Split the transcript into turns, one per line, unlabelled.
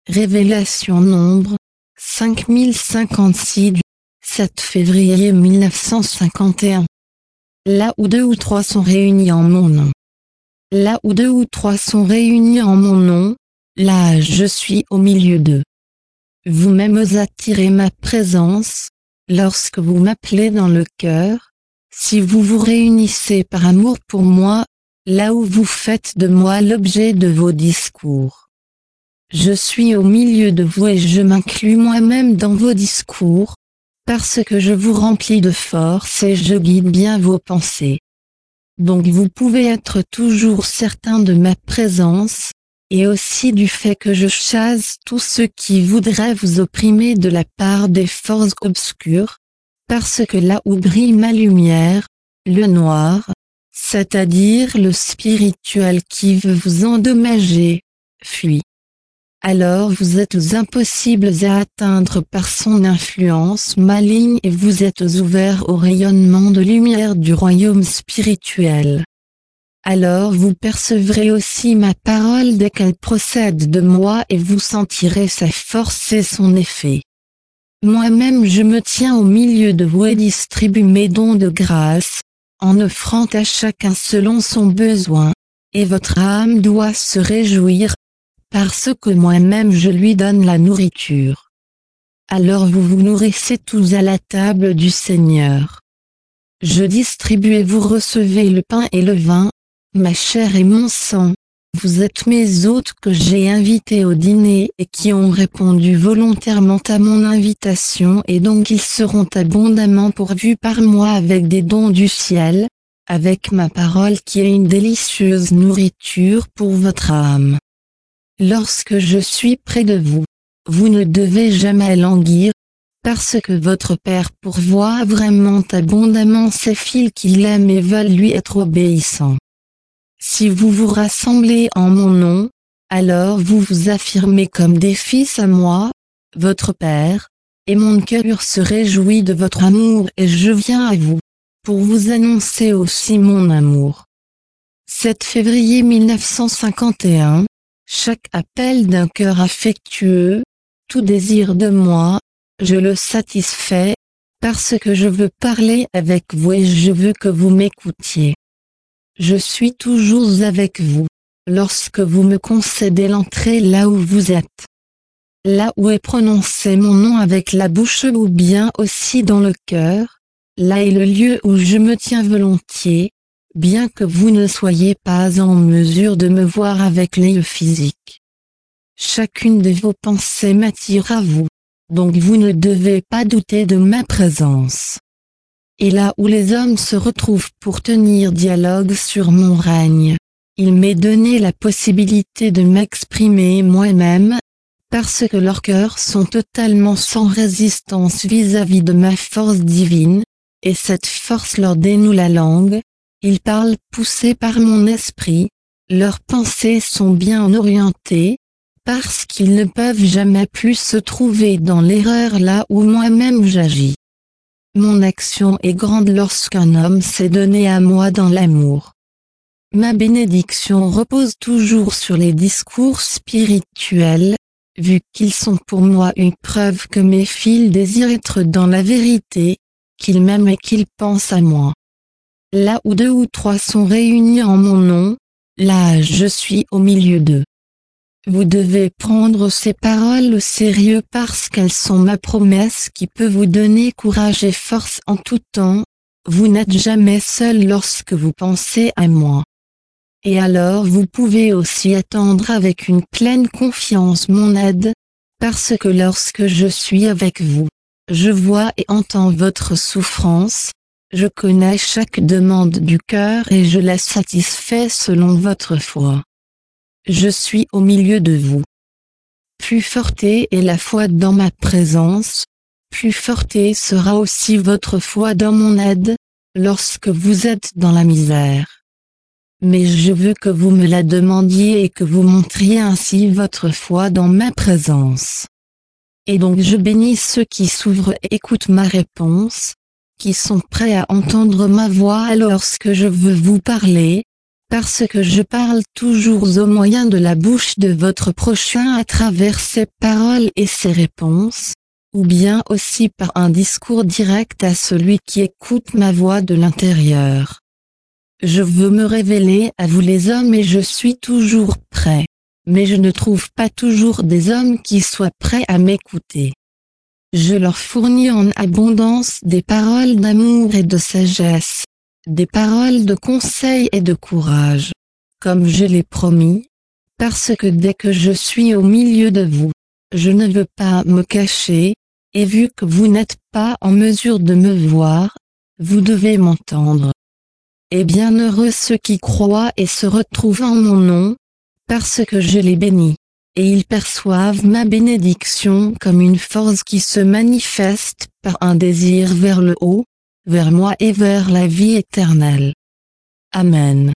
Révélation nombre 5056 du 7 février 1951. Là où deux ou trois sont réunis en mon nom. Là où deux ou trois sont réunis en mon nom, là je suis au milieu d'eux. Vous-même attirez ma présence, lorsque vous m'appelez dans le cœur, si vous vous réunissez par amour pour moi, là où vous faites de moi l'objet de vos discours. Je suis au milieu de vous et je m'inclus moi-même dans vos discours, parce que je vous remplis de force et je guide bien vos pensées. Donc vous pouvez être toujours certain de ma présence, et aussi du fait que je chasse tous ceux qui voudraient vous opprimer de la part des forces obscures, parce que là où brille ma lumière, le noir, c'est-à-dire le spirituel qui veut vous endommager, fuit. Alors vous êtes impossibles à atteindre par son influence maligne et vous êtes ouverts au rayonnement de lumière du royaume spirituel. Alors vous percevrez aussi ma parole dès qu'elle procède de moi et vous sentirez sa force et son effet. Moi-même je me tiens au milieu de vous et distribue mes dons de grâce, en offrant à chacun selon son besoin, et votre âme doit se réjouir, parce que moi-même je lui donne la nourriture. Alors vous vous nourrissez tous à la table du Seigneur. Je distribue et vous recevez le pain et le vin, ma chair et mon sang. Vous êtes mes hôtes que j'ai invités au dîner et qui ont répondu volontairement à mon invitation et donc ils seront abondamment pourvus par moi avec des dons du ciel, avec ma parole qui est une délicieuse nourriture pour votre âme. Lorsque je suis près de vous, vous ne devez jamais languir, parce que votre Père pourvoit vraiment abondamment ses fils qu'il aime et veulent lui être obéissants. Si vous vous rassemblez en mon nom, alors vous vous affirmez comme des fils à moi, votre Père, et mon cœur se réjouit de votre amour et je viens à vous, pour vous annoncer aussi mon amour. 7 février 1951. Chaque appel d'un cœur affectueux, tout désir de moi, je le satisfais, parce que je veux parler avec vous et je veux que vous m'écoutiez. Je suis toujours avec vous, lorsque vous me concédez l'entrée là où vous êtes. Là où est prononcé mon nom avec la bouche ou bien aussi dans le cœur, là est le lieu où je me tiens volontiers, bien que vous ne soyez pas en mesure de me voir avec l'œil physique. Chacune de vos pensées m'attire à vous, donc vous ne devez pas douter de ma présence. Et là où les hommes se retrouvent pour tenir dialogue sur mon règne, il m'est donné la possibilité de m'exprimer moi-même, parce que leurs cœurs sont totalement sans résistance vis-à-vis de ma force divine, et cette force leur dénoue la langue. Ils parlent poussés par mon esprit, leurs pensées sont bien orientées, parce qu'ils ne peuvent jamais plus se trouver dans l'erreur là où moi-même j'agis. Mon action est grande lorsqu'un homme s'est donné à moi dans l'amour. Ma bénédiction repose toujours sur les discours spirituels, vu qu'ils sont pour moi une preuve que mes fils désirent être dans la vérité, qu'ils m'aiment et qu'ils pensent à moi. Là où deux ou trois sont réunis en mon nom, là je suis au milieu d'eux. Vous devez prendre ces paroles au sérieux parce qu'elles sont ma promesse qui peut vous donner courage et force en tout temps. Vous n'êtes jamais seul lorsque vous pensez à moi. Et alors vous pouvez aussi attendre avec une pleine confiance mon aide, parce que lorsque je suis avec vous, je vois et entends votre souffrance. Je connais chaque demande du cœur et je la satisfais selon votre foi. Je suis au milieu de vous. Plus forte est la foi dans ma présence, plus forte sera aussi votre foi dans mon aide, lorsque vous êtes dans la misère. Mais je veux que vous me la demandiez et que vous montriez ainsi votre foi dans ma présence. Et donc je bénis ceux qui s'ouvrent et écoutent ma réponse, qui sont prêts à entendre ma voix lorsque je veux vous parler, parce que je parle toujours au moyen de la bouche de votre prochain à travers ses paroles et ses réponses, ou bien aussi par un discours direct à celui qui écoute ma voix de l'intérieur. Je veux me révéler à vous les hommes et je suis toujours prêt, mais je ne trouve pas toujours des hommes qui soient prêts à m'écouter. Je leur fournis en abondance des paroles d'amour et de sagesse, des paroles de conseil et de courage, comme je l'ai promis, parce que dès que je suis au milieu de vous, je ne veux pas me cacher, et vu que vous n'êtes pas en mesure de me voir, vous devez m'entendre. Et bienheureux ceux qui croient et se retrouvent en mon nom, parce que je les bénis, et ils perçoivent ma bénédiction comme une force qui se manifeste par un désir vers le haut, vers moi et vers la vie éternelle. Amen.